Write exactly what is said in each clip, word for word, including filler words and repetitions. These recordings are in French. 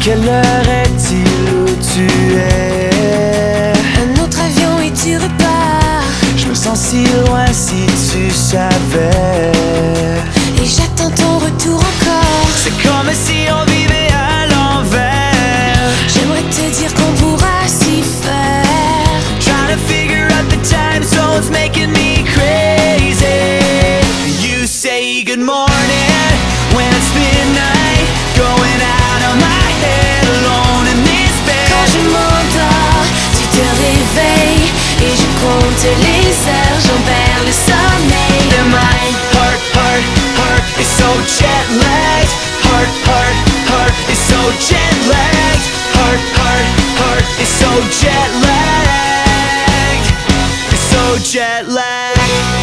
Quelle heure est-il où tu es? Un autre avion et tu repars. Je me sens si loin si tu savais. Et j'attends ton retour encore. C'est comme si on vivait à l'envers. J'aimerais te dire qu'on pourra s'y faire. Trying to figure out the time zones making me crazy. You say good morning when it's midnight, going out of my head alone in this bed. Quand je m'endors, tu te réveilles. Et je compte les heures, j'en perds le sommeil. And my heart, heart, heart is so jet lagged. Heart, heart, heart is so jet lagged. Heart, heart, heart is so jet lagged. It's so jet lagged.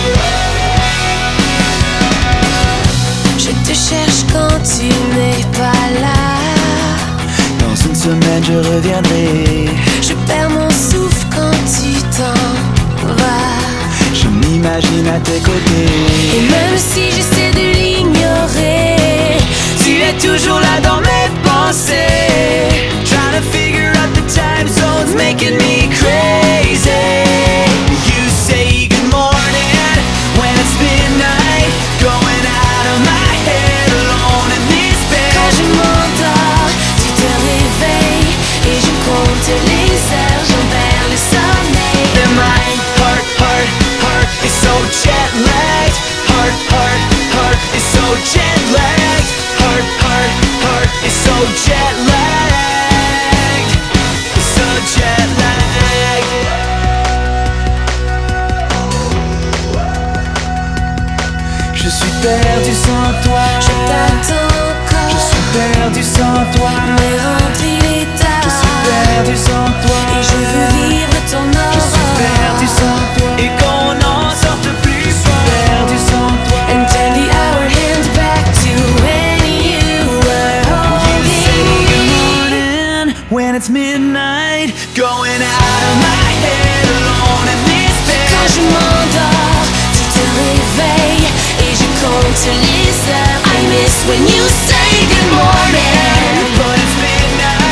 Je te cherche quand tu n'es pas là. Dans une semaine je reviendrai. Je perds mon souffle quand tu t'en vas. Je m'imagine à tes côtés. Et même si j'essaie de l'ignorer, Tu es toujours là dans mes pensées. Trying to figure out the time zones making me crazy. You say good morning when it's midnight, going out of my head alone in this bed. quand je m'endors, tu te réveilles. Et je compte les heures, j'en perds le sommeil. And my heart, heart, heart is so jet lagged. Heart, heart, heart is so jet lagged. Heart, heart, heart is so jet lagged. So jet lagged. Je suis perdu sans toi. Je t'attends encore. Je suis perdu sans toi. Mais rentre, il est tard. Je suis perdu sans toi. Et je veux vivre ton Je suis perdu aurore. sans toi. Et qu'on n'en sorte plus fort. Perdu sans toi. And turn the hour hand back to when you were holding me. When it's midnight, going out of my head alone in this bed. Quand je m'endors, tu te réveilles. Et je compte les heures. I miss when you say good morning. But it's midnight.